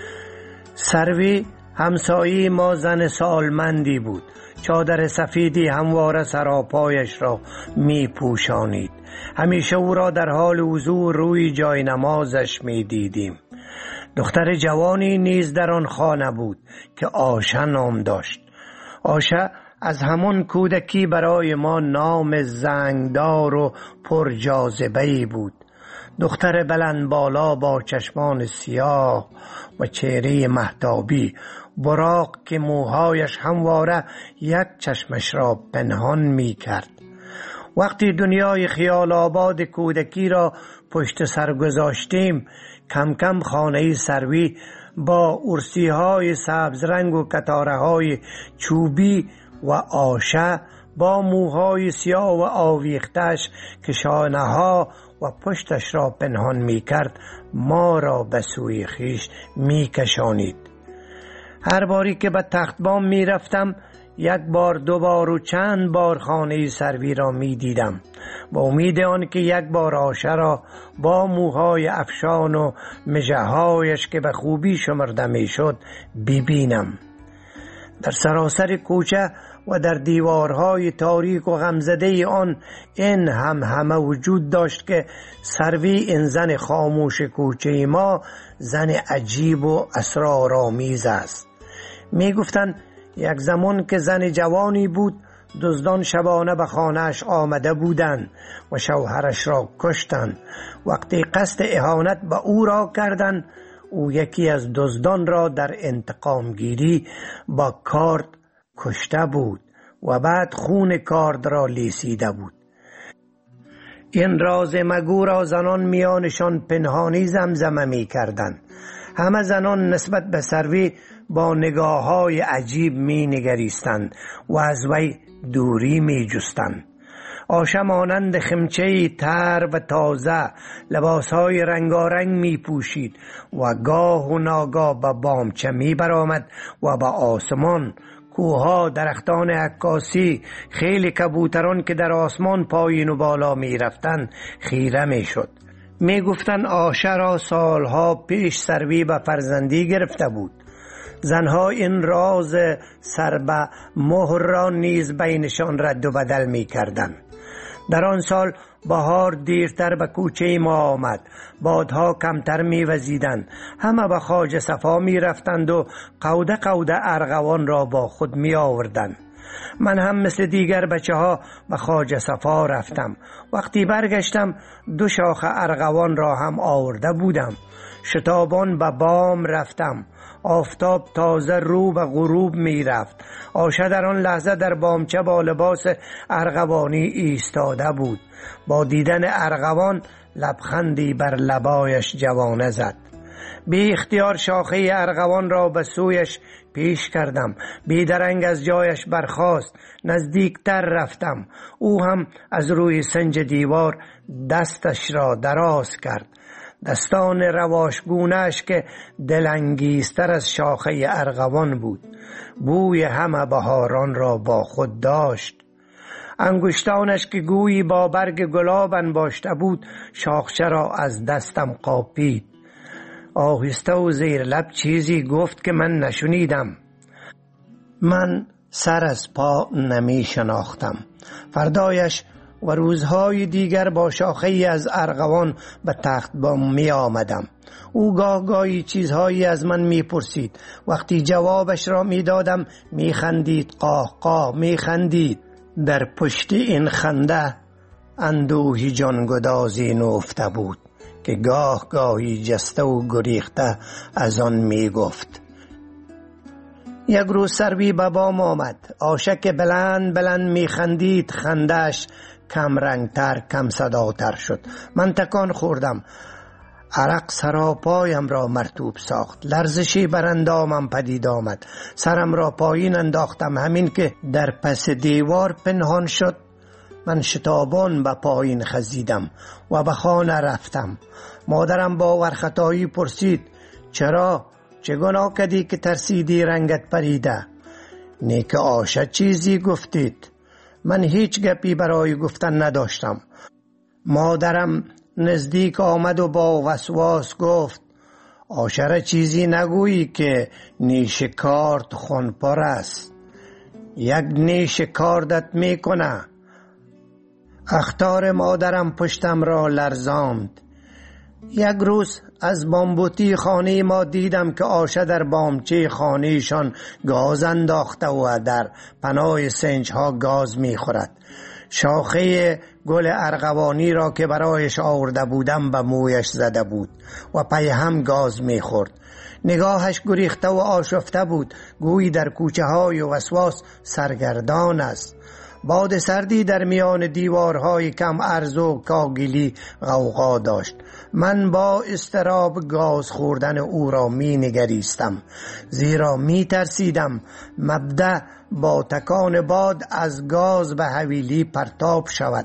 سروی همسایه ما زن سالمندی بود. چادر سفیدی همواره سراپایش را می پوشانید. همیشه او را در حال حضور روی جای نمازش می دیدیم. دختر جوانی نیز در آن خانه بود که آشه نام داشت. آشه از همان کودکی برای ما نام زنگدار و پر جاذبه‌ای بود. دختر بلند بالا با چشمان سیاه و چهره مهتابی، براق که موهایش همواره یک چشمش را پنهان می کرد. وقتی دنیای خیال آباد کودکی را پشت سر گذاشتیم، کم کم خانه سروی با ارسی های سبز رنگ و کتاره های چوبی و آشه با موهای سیاه و آویختش که شانه ها و پشتش را پنهان می کرد ما را به سوی خیش می کشانید. هر باری که به تخت بام می رفتم یک بار دو بار و چند بار خانه سروی را می دیدم با امید آن که یک بار آشه را با موهای افشان و مژه‌هایش که به خوبی شمرده می شد ببینم. در سراسر کوچه و در دیوارهای تاریک و غمزده آن این هم همه وجود داشت که سروی این زن خاموش کوچه ما زن عجیب و اسرارآمیز است. می گفتند یک زمان که زن جوانی بود دزدان شبانه به خانه‌اش آمده بودند و شوهرش را کشتند. وقتی قصد اهانت به او را کردند او یکی از دزدان را در انتقام گیری با کارد کشته بود و بعد خون کارد را لیسیده بود. این راز مگو را زنان میانشان پنهانی زمزمه می کردند. همه زنان نسبت به سروی با نگاه های عجیب می نگریستند و از وی دوری می جستند. آشه مانند خمچه‌ای تر و تازه لباسهای رنگارنگ می پوشید و گاه و ناگاه به بامچه می برآمد و به آسمان، کوها، درختان عکاسی، خیلی کبوتران که در آسمان پایین و بالا می رفتند خیره می شد. می گفتن آشه را سالها پیش سروی به فرزندی گرفته بود. زنها این راز سر به مهر را نیز بینشان رد و بدل می کردند. در آن سال بهار دیرتر به کوچه ما آمد. بادها کمتر می وزیدند. همه به خواجه صفا می رفتند و قوده قوده ارغوان را با خود می آوردند. من هم مثل دیگر بچه ها به خواجه صفا رفتم. وقتی برگشتم دو شاخ ارغوان را هم آورده بودم. شتابان به بام رفتم. آفتاب تازه رو به غروب می رفت. آشه در آن لحظه در بامچه با لباس ارغوانی ایستاده بود. با دیدن ارغوان لبخندی بر لبایش جوانه زد. بی اختیار شاخه ارغوان را به سویش پیش کردم. بیدرنگ از جایش برخاست. نزدیکتر رفتم. او هم از روی سنج دیوار دستش را دراز کرد. دستان رواشگونش که دلانگیزتر از شاخه ارغوان بود. بوی همه بهاران را با خود داشت. انگشتانش که گویی با برگ گلاب انباشته بود شاخچه را از دستم قاپید. آهسته و زیر لب چیزی گفت که من نشنیدم. من سر از پا نمی شناختم. فردایش و روزهای دیگر با شاخه‌ای از ارغوان به تخت بام می آمدم. او گاه گاهی چیزهایی از من می پرسید. وقتی جوابش را می دادم می خندید. قاه قاه می خندید. در پشت این خنده اندوهی جانگدازی نهفته بود که گاه گاهی جسته و گریخته از آن می گفت. یک روز سروی به بام آمد. آشک بلند بلند می خندید. خندش کم رنگتر کم صداتر شد. من تکان خوردم. عرق سراپایم را مرطوب ساخت. لرزشی بر اندامم پدید آمد. سرم را پایین انداختم. همین که در پس دیوار پنهان شد من شتابان به پایین خزیدم و به خانه رفتم. مادرم با ورختایی پرسید چرا؟ چه گناه کردی که ترسیدی رنگت پریده؟ نیک آشه چیزی گفتید. من هیچ گپی برای گفتن نداشتم. مادرم نزدیک آمد و با وسواس گفت آشره چیزی نگویی که نیش کارت خونپر است. یک نیش کاردت میکنه. اخطار مادرم پشتم را لرزاند. یک روز از بامبوتی خانه ما دیدم که آشه در بامچه خانهشان گاز انداخته و در پناه سنج ها گاز میخورد. شاخه گل ارغوانی را که برایش آورده بودم به مویش زده بود و پی هم گاز میخورد. نگاهش گریخته و آشفته بود. گویی در کوچه های وسواس سرگردان است. باد سردی در میان دیوارهای کم عرض و کاگلی غوغا داشت. من با اضطراب گاز خوردن او را می نگریستم، زیرا می ترسیدم مبدأ با تکان باد از گاز به حویلی پرتاب شود.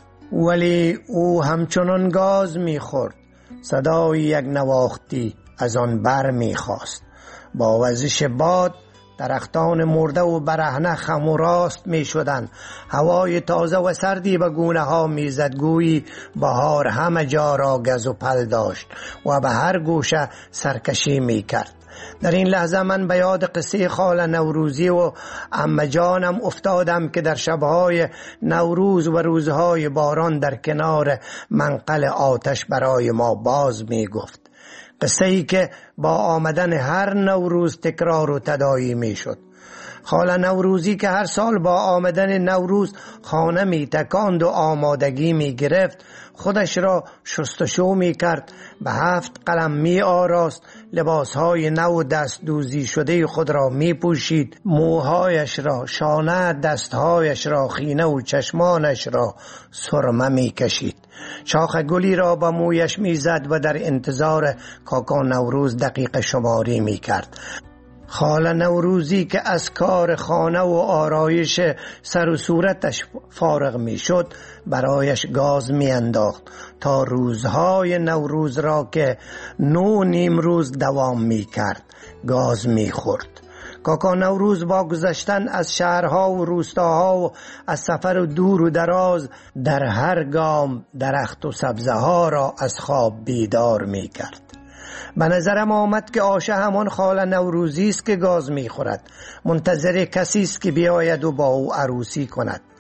ولی او همچنان گاز می خورد. صدای یک نواختی از آن بر می خواست. با وزش باد درختان مرده و برهنه خم و راست می شدن. هوای تازه و سردی به گونه ها می زد. گویی بهار همه جا را گز و پل داشت و به هر گوشه سرکشی می کرد. در این لحظه من به یاد قصه خاله نوروزی و عمه جانم افتادم که در شبهای نوروز و روزهای باران در کنار منقل آتش برای ما باز می گفت. قصه ای که با آمدن هر نوروز تکرار و تداعی می شد. خاله نوروزی که هر سال با آمدن نوروز خانه می تکاند و آمادگی می گرفت، خودش را شستشو می کرد، به هفت قلم می آراست، لباسهای نو دست دوزی شده خود را می پوشید، موهایش را، شانه دستهایش را، خینه و چشمانش را سرمه می کشید. شاخ گلی را با مویش می زد و در انتظار کاکا نوروز دقیقه شماری می کرد. خاله نوروزی که از کار خانه و آرایش سر و صورتش فارغ می شد برایش گاز می انداخت تا روزهای نوروز را که نو نیم روز دوام می کرد گاز می خورد. کاکا نوروز با گذشتن از شهرها و روستاها و از سفر دور و دراز در هر گام درخت و سبزه ها را از خواب بیدار می کرد. به نظرم آمد که آشه همان خاله نوروزی است که گاز می خورد. منتظر کسی است که بیاید و با او عروسی کند.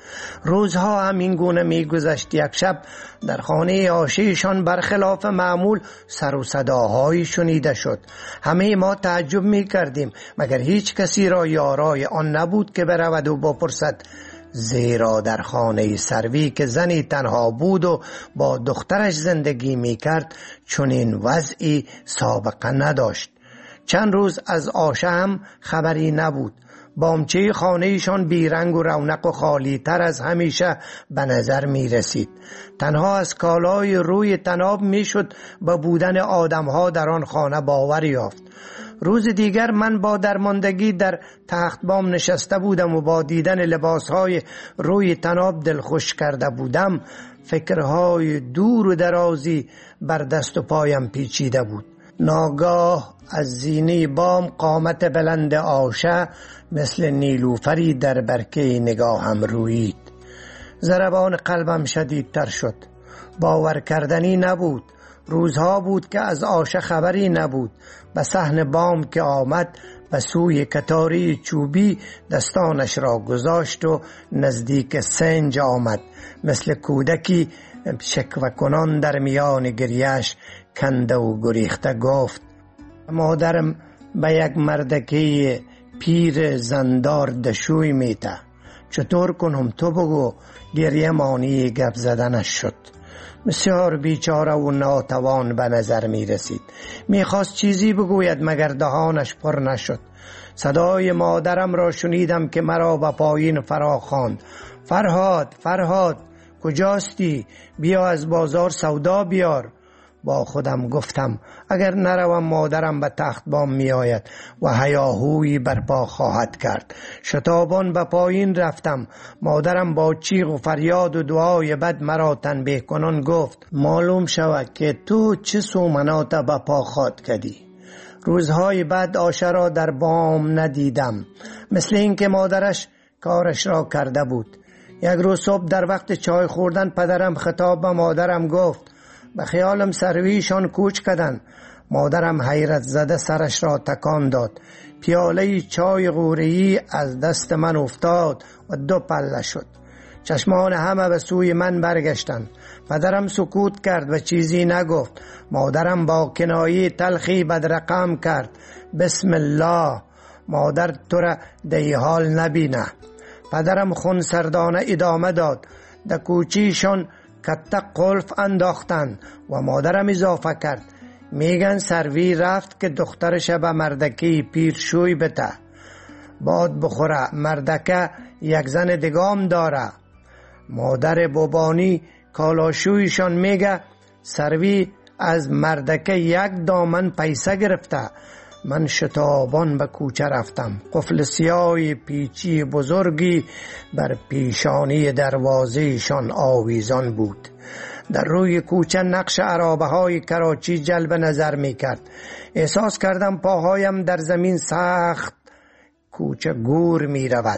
روزها همین گونه می گذشت. یک شب در خانه آشیشان برخلاف معمول سر و صداهایی شنیده شد. همه ما تعجب می کردیم، مگر هیچ کسی را یارای آن نبود که برود و بپرسد، زیرا در خانه سروی که زنی تنها بود و با دخترش زندگی می کرد چنین وضعی سابقه نداشت. چند روز از آشه هم خبری نبود. بامچه خانهشان بیرنگ و رونق و خالی تر از همیشه به نظر می رسید. تنها از کالای روی تناب می شد به بودن آدمها در آن خانه باور یافت. روز دیگر من با درماندگی در تخت بام نشسته بودم و با دیدن لباسهای روی تناب دلخوش کرده بودم. فکرهای دور و درازی بر دست و پایم پیچیده بود. ناگاه از زینه بام قامت بلند آشه مثل نیلوفری در برکه نگاهم رویید. ضربان قلبم شدیدتر شد. باور کردنی نبود. روزها بود که از آشه خبری نبود. به صحن بام که آمد به سوی کتاری چوبی دستانش را گذاشت و نزدیک سنج آمد. مثل کودکی شکوه کنان در میان گریه‌اش کنده و گریخته گفت، مادرم به یک مردکی پیر زندار دشوی میته. چطور کنم تو بگو؟ گریه مانی گپ زدنش شد. بسیار بیچاره و ناتوان به نظر می رسید. می خواست چیزی بگوید مگر دهانش پر نشد. صدای مادرم را شنیدم که مرا به پایین فرا خواند. فرهاد، فرهاد، کجاستی؟ بیا از بازار سودا بیار. با خودم گفتم اگر نروم مادرم به تخت بام می آید و هیاهویی برپا خواهد کرد. شتابان به پایین رفتم. مادرم با چیغ و فریاد و دعای بد مرا تنبیه کنان گفت، معلوم شود که تو چه سومنات به پا خواهد کردی. روزهای بعد آشه را در بام ندیدم. مثل این که مادرش کارش را کرده بود. یک روز صبح در وقت چای خوردن پدرم خطاب به مادرم گفت، به خیالم سرویشان کوچ کردن. مادرم حیرت زده سرش را تکان داد. پیاله چای غوره‌ای از دست من افتاد و دو پله شد. چشمان همه به سوی من برگشتند. پدرم سکوت کرد و چیزی نگفت. مادرم با کنایه تلخی بدرقم کرد، بسم الله، مادر تو را دی حال نبینه. پدرم خون سردانه ادامه داد، در کوچیشان کته قلف انداختن و مادرم اضافه کرد، میگن سروی رفت که دخترش به مردکی پیرشوی بته. باد بخوره، مردکه یک زن دگام داره. مادر بابانی کالاشویشان میگه سروی از مردکه یک دامن پیسه گرفته. من شتابان به کوچه رفتم. قفل سیاه پیچی بزرگی بر پیشانی دروازهشان آویزان بود. در روی کوچه نقش عرابه های کراچی جلب نظر می کرد. احساس کردم پاهایم در زمین سخت کوچه گور می رود.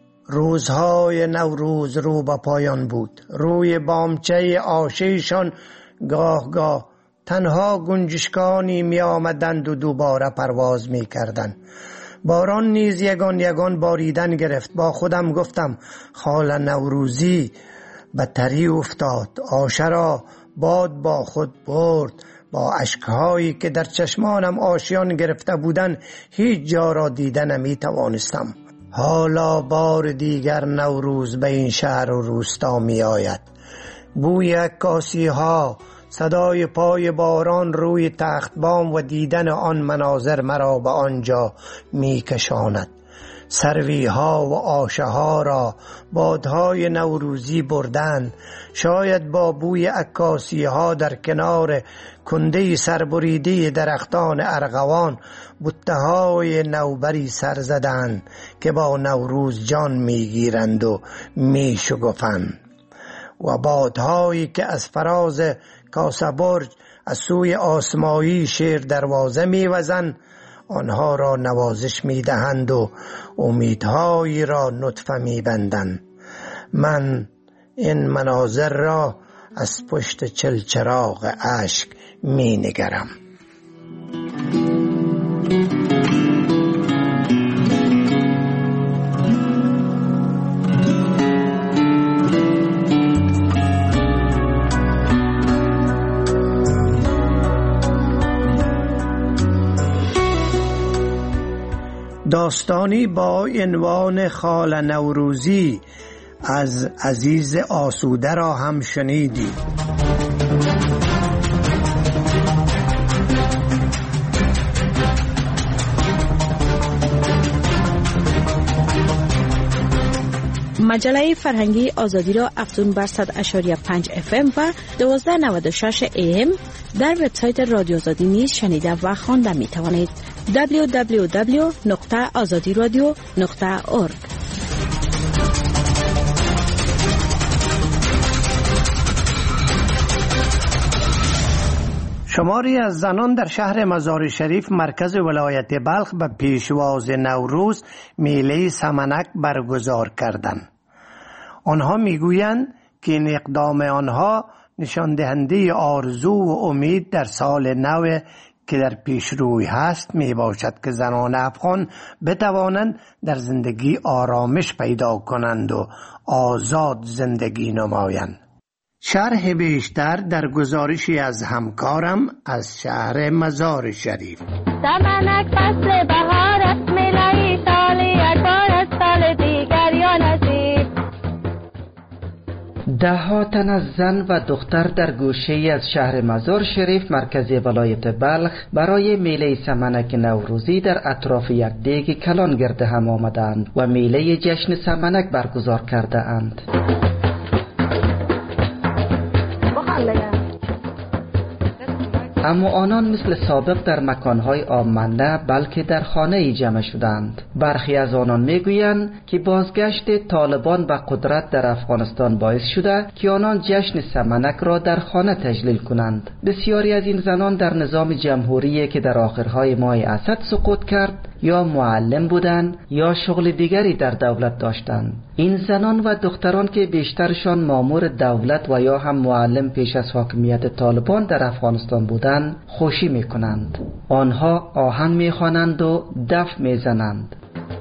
روزهای نوروز رو به پایان بود. روی بامچه آشیشان گاه گاه تنها گنجشکانی می آمدند و دوباره پرواز می کردند. باران نیز یگان یگان باریدن گرفت. با خودم گفتم خال نوروزی به تری افتاد. آشه را باد با خود برد. با اشکهایی که در چشمانم آشیان گرفته بودند هیچ جا را دیده نمی توانستم. حالا بار دیگر نوروز به این شهر و روستا می آید. بوی عکاسی ها، صدای پای باران روی تخت بام و دیدن آن مناظر مرا به آنجا می کشاند. سروی ها و آشه ها را بادهای نوروزی بردن. شاید با بوی عکاسی ها در کنار کنده سربریده درختان ارغوان بوته های نوبری سر زدند که با نوروز جان می گیرند و می شگفند. و بادهایی که از فراز کاسه برج از سوی آسمایی شیر دروازه می وزند آنها را نوازش می دهند و امیدهایی را نطفه می بندند. من این مناظر را از پشت چلچراغ اشک می نگرم. داستانی با عنوان خال نوروزی از عزیز آسوده را هم شنیدید. مجله فرهنگی آزادی را افزون بر صد اشاری پنج اف ام و دوازده نود و شش ای ام در وبسایت رادیو آزادی نیز شنیده و خوانده می توانید. دبلیو دبلیو دبلیو نقطه آزادی رادیو نقطه اورگ. شماری از زنان در شهر مزار شریف مرکز ولایت بلخ به پیشواز نوروز میله سمنک برگزار کردند. آنها میگویند که این اقدام آنها نشان دهنده آرزو و امید در سال نو که در پیش روی هست می باشد که زنان افغان بتوانند در زندگی آرامش پیدا کنند و آزاد زندگی نمایند. شرح بیشتر در گزارشی از همکارم از شهر مزار شریف. سمنک فصل بهار است، میله سالی یک بار از سال دیگر یا نصیب. ده ها تن از زن و دختر در گوشه از شهر مزار شریف مرکز ولایت بلخ برای میله سمنک نوروزی در اطراف یک دیگ کلان گرد هم آمدند و میله جشن سمنک برگزار کرده اند. اما آنان مثل سابق در مکانهای عام نه بلکه در خانه جمع شدند. برخی از آنان میگویند که بازگشت طالبان به قدرت در افغانستان باعث شده که آنان جشن سمنک را در خانه تجلیل کنند. بسیاری از این زنان در نظام جمهوری که در آخرهای ماه اسد سقوط کرد یا معلم بودند یا شغل دیگری در دولت داشتند. این زنان و دختران که بیشترشان مامور دولت و یا هم معلم پیش از حاکمیت طالبان در افغانستان بودند خوشی میکنند. آنها آهنگ میخوانند و دف میزنند.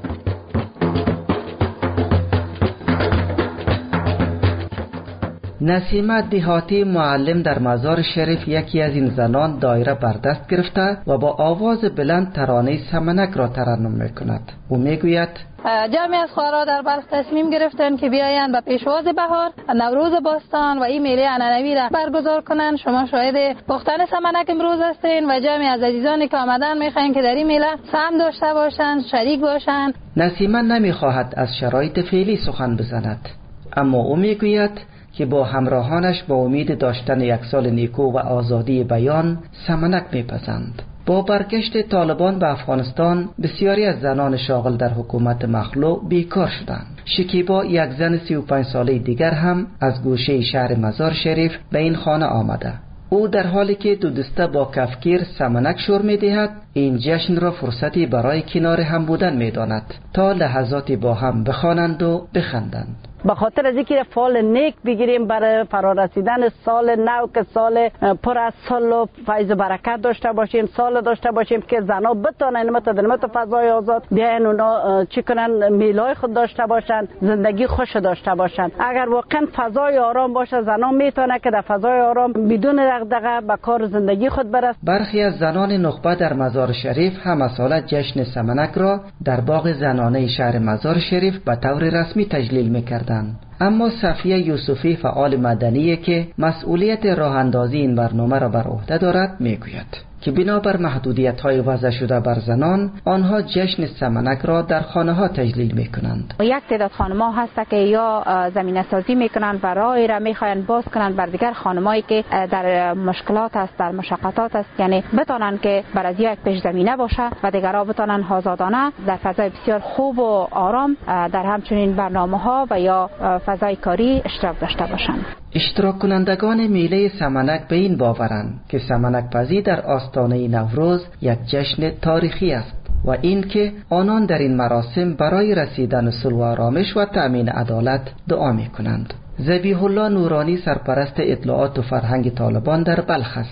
نسیمه دیهاتی معلم در مزار شریف یکی از این زنان دایره بر دست گرفته و با آواز بلند ترانه سمنک را ترنم میکند. او میگوید جمعی از خواهرها در بلخ تصمیم گرفتند که بیایند به پیشواز بهار نوروز باستان و این میله عنعنوی را برگزار کنند. شما شاهد پختن سمنک امروز هستین و جمعی از عزیزانی که آمدن میخواین که در این میله سهم داشته باشند، شریک باشند. نسیمه نمیخواهد از شرایط فعلی سخن بزند، اما او میگوید که با همراهانش با امید داشتن یک سال نیکو و آزادی بیان سمنک میپزند. با برگشت طالبان به افغانستان بسیاری از زنان شاغل در حکومت مخلوع بیکار شدند. شکیبا یک زن سی و پنج ساله دیگر هم از گوشه شهر مزار شریف به این خانه آمده. او در حالی که دو دسته با کفگیر سمنک شور می‌دهد این جشن را فرصتی برای کنار هم بودن می‌داند تا لحظاتی با هم بخوانند و بخندند. به خاطر از اینکه فال نیک بگیریم برای فرارسیدن سال نو که سال پر از صلح و فیض و برکت داشته باشیم، سال داشته باشیم که زنا بتونن نمت نمت فضای آزاد بیاین اونا چی کنن میلای خود داشته باشن، زندگی خوش داشته باشن. اگر واقعا فضای آرام باشه زنا میتونه که در فضای آرام بدون دغدغه به کار زندگی خود برسه. برخی از زنان نخبه در مزار شریف هم از سال جشن سمنک را در باغ زنانه شهر مزار شریف به طور رسمی تجلیل میکردند. اما صفیه یوسفی فعال مدنی که مسئولیت راه اندازی این برنامه را بر عهده دارد میگوید که بنابر محدودیت‌های وضع شده بر زنان آنها جشن سمنک را در خانه‌ها تجلیل می‌کنند. یک تعداد خانم‌ها هست که یا زمینه‌سازی می‌کنند و راهی را می‌خواهند باز کنند بر دیگر خانمایی که در مشکلات است، در مشقات است، یعنی بتونن که بر از یک پیش زمینه باشه و دیگرها بتونن آزادانه در فضای بسیار خوب و آرام در همچنین برنامه‌ها و یا فضای کاری اشتراک داشته باشند. اشتراک کنندگان میله سمنک به این باورند که سمنک پزی در آستانه نوروز یک جشن تاریخی است و این که آنان در این مراسم برای رسیدن صلح و آرامش و تأمین عدالت دعا می کنند. ذبیح الله نورانی سرپرست اطلاعات و فرهنگ طالبان در بلخ است.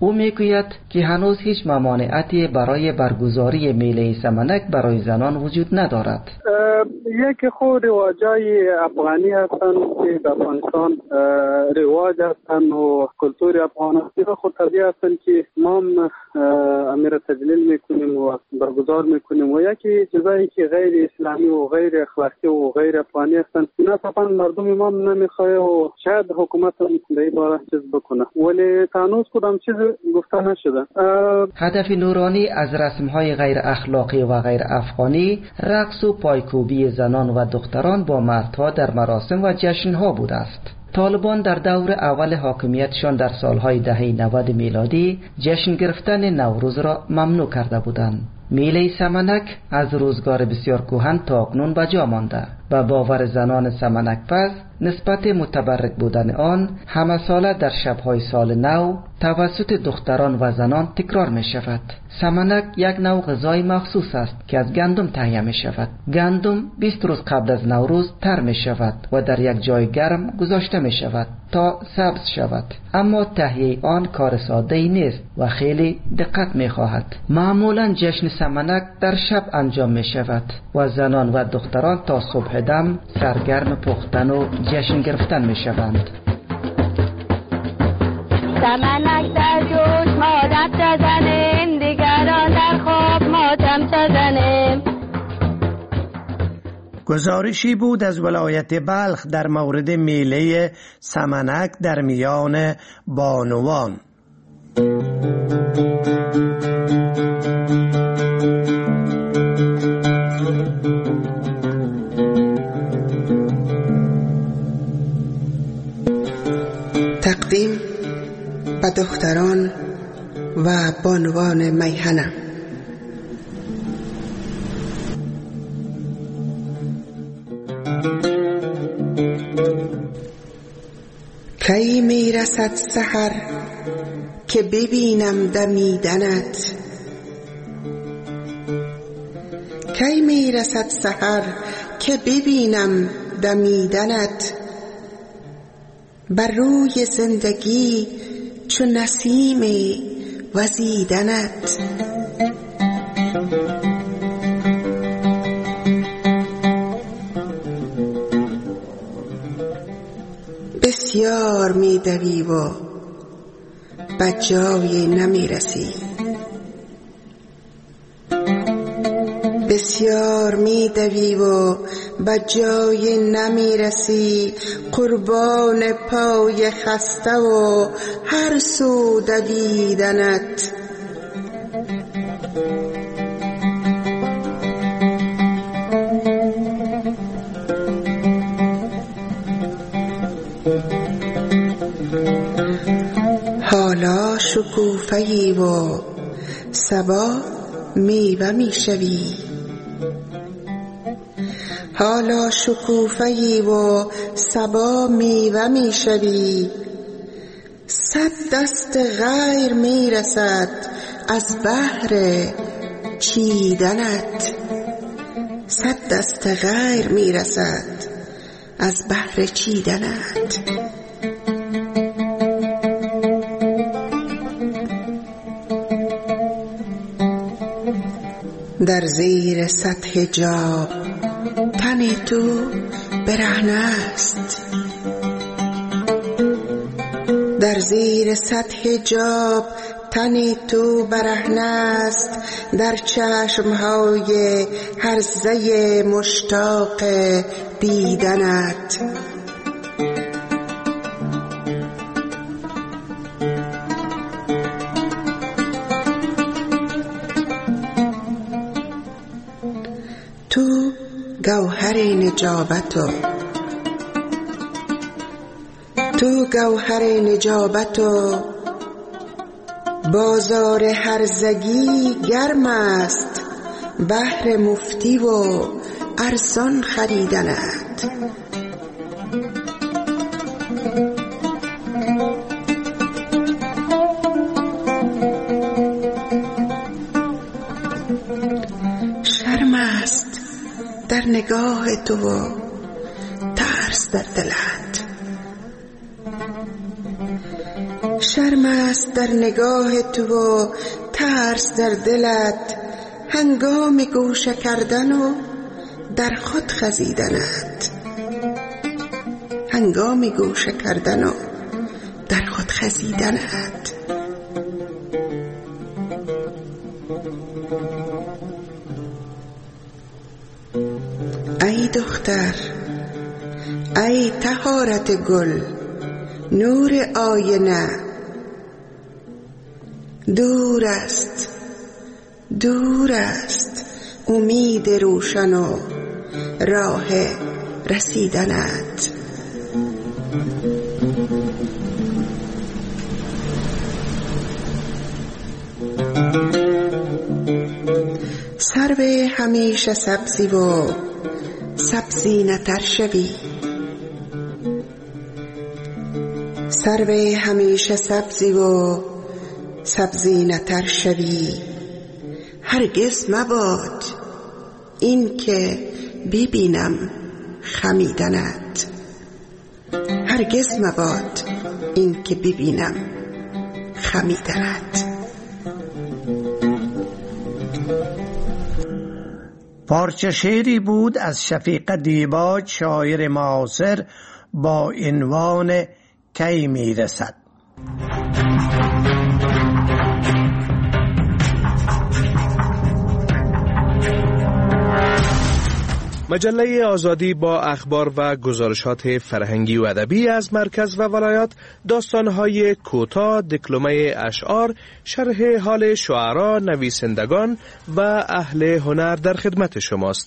او میگوید که هنوز هیچ ممانعتی برای برگزاری میله سمنک برای زنان وجود ندارد. یک خود رواجای افغانی هستند که در افغانستان رواج هستند و کلتور افغانستان خود طبیعی هستند که ما امیر تجلیل میکنیم و برگزار میکنیم و یکی چیزایی که غیر اسلامی و غیر اخلاقی و غیر افغانی هستند اینا طبعا مردم ما نمیخواه و شاید حکومت در این باره چیز بکنه ولی تانوز کدام چیز گفته نشده. هدف نورانی از رسمهای غیر اخلاقی و غیر افغانی رقص و پایکوبی زنان و دختران با مردها در مراسم و جشنها بوده است. طالبان در دور اول حاکمیتشان در سالهای دهه نود میلادی جشن گرفتن نوروز را ممنوع کرده بودند. میله سمنک از روزگار بسیار کهن تا اکنون به جا مانده و باور زنان سمنک پز نسبت متبرک بودن آن همه ساله در شبهای سال نو توسط دختران و زنان تکرار می شود. سمنک یک نوع غذای مخصوص است که از گندم تهیه می شود. گندم بیست روز قبل از نوروز تر می شود و در یک جای گرم گذاشته می شود تا سبز شود. اما تهیه آن کار ساده ای نیست و خیلی دقت می خواهد. معمولا جشن سمنک در شب انجام می شود و زنان و دختران تا صبح دم سرگرم پختن و جشن گرفتن می شوند. سمنک در جوش ما دست زنیم، دیگران در خواب ما دم زنیم. گزارشی بود از ولایت بلخ در مورد میله سمنک در میان بانوان. تقدیم به دختران و بانوان میهنه. کی میرسد سحر که ببینم دمیدنت، کی میرسد سحر که ببینم دمیدنت، بر روی زندگی چو نسیم وزیدنت. بسیار می دوی و به جای نمی رسی، بسیار می دوی و به جای نمی رسی، قربان پای خسته و هر سو دویدنت. حالا شکوفه‌ای و صبا میوه میشوی، حالا شکوفه‌ای و صبا میوه میشوی، صد دست غیر میرسد از بهر چیدنت، صد دست غیر میرسد از بهر چیدنت. در زیر سطح جاب تن تو برهنه است، در زیر سطح جاب تن تو برهنه است، در چشمهای هرزه مشتاق دیدنت. تو گوهر نجابت و تو گوهر نجابت و بازار هرزگی گرم است، بهر مفتی و ارزان خریدنت. شرم است در نگاه تو و ترس در دلت، شرم است در نگاه تو و ترس در دلت، هنگام گوشه کردن و در خود خزیدنت. هنگام گوشه کردن و در خود خزیدنت. ای دختر، ای طهارت گل، نور آینه، دور است دور است امید روشن و راه رسیدنت. سرو همیشه سبزی و سبزی نتر شوی، سرو همیشه سبزی و سبزی نتر شوی. هرگز مباد این که ببینم خمیدنت، هرگز مباد این که ببینم خمیدنت. پارچه شعری بود از شفیق دیباج، شاعر معاصر، با عنوان کی میرسد. مجله آزادی با اخبار و گزارشات فرهنگی و ادبی از مرکز و ولایات، داستان‌های کوتاه، دکلمه اشعار، شرح حال شعرا، نویسندگان و اهل هنر در خدمت شماست.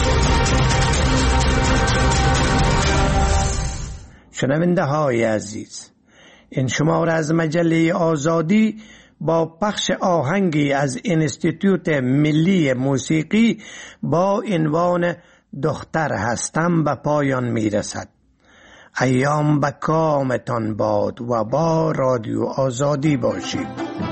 شنونده های عزیز، این شماره از مجله آزادی با پخش آهنگی از انستیتوت ملی موسیقی با عنوان دختر هستم به پایان میرسد. ایام به کامتان باد و با رادیو آزادی باشید.